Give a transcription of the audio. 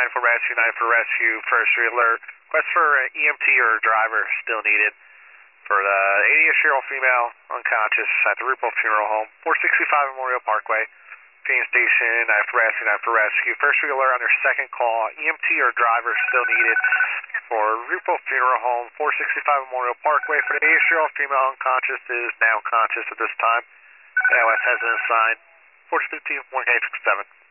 9 for rescue, 9 for rescue, first alert. Request for EMT or driver still needed for the 80-year-old female unconscious at the Rupo Funeral Home, 465 Memorial Parkway. Phoenix Station, 9 for rescue, 9 for rescue. First alert on your second call. EMT or driver still needed for Rupo Funeral Home, 465 Memorial Parkway. For the 80-year-old female unconscious is now conscious at this time. ALS has been assigned. 415, 1K67.